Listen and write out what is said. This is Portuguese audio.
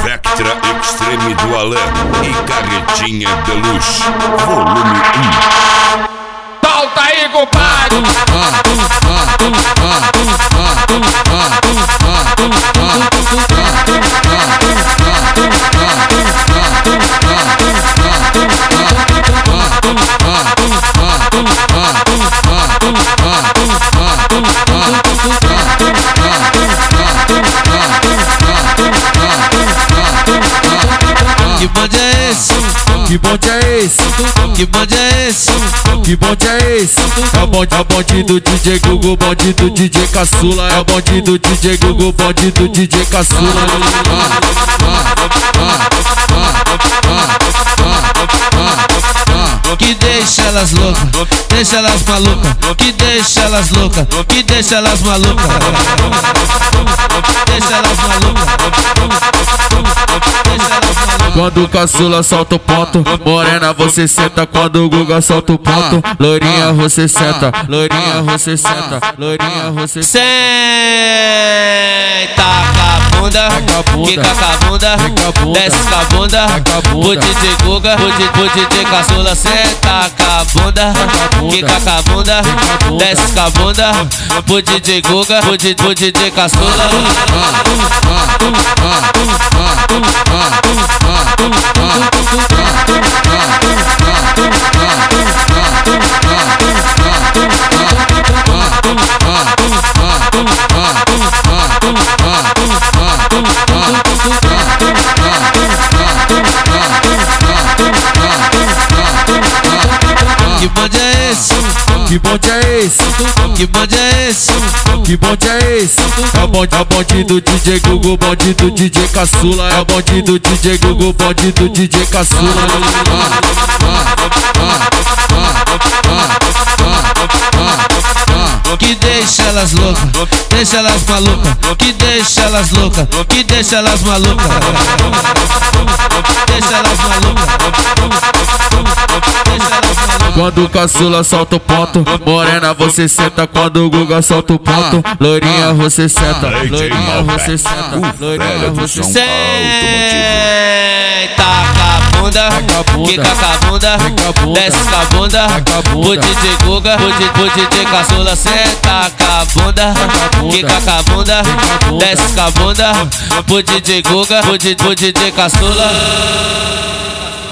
Vectra Extreme do Alain e Carretinha Deluxe, volume 1. Solta aí, compadre! Que bonde é esse? Que bonde é esse? Que bonde é esse? Que bonde é esse? É o bonde do DJ Gugu, bonde do DJ Caçula. É o bonde do DJ Gugu, bonde do DJ Caçula. Que deixa elas loucas, deixa elas malucas. Que deixa elas loucas, que deixa elas malucas. Deixa elas malucas. Quando o caçula solta o ponto, morena você senta. Quando o Guga solta o ponto, loirinha você senta, loirinha você senta, loirinha você senta. Senta com a bunda, quica com a bunda, desce com a bunda. O DJ Guga, o DJ Caçula, senta com a bunda, quica com a bunda, desce com a bunda. O DJ Guga, o DJ Caçula. Que bonde é esse? Que bonde é esse? Que bonde é esse? Que bonde é esse? É o bonde do DJ Gugu, bonde do DJ Caçula. É o bonde do DJ Gugu, bonde do DJ Caçula. Que deixa elas loucas, deixa elas malucas. Que deixa elas loucas, que deixa elas malucas. Deixa elas malucas. Quando o caçula solta o ponto, morena você senta. Quando o Guga solta o ponto, loirinha você senta, loirinha você senta, loirinha você senta. Senta com a bunda, quica com a bunda, desce com a bunda. O DJ Guga, o DJ Caçula, senta com a bunda, quica com a bunda, desce com a bunda. O DJ Guga, o DJ Caçula.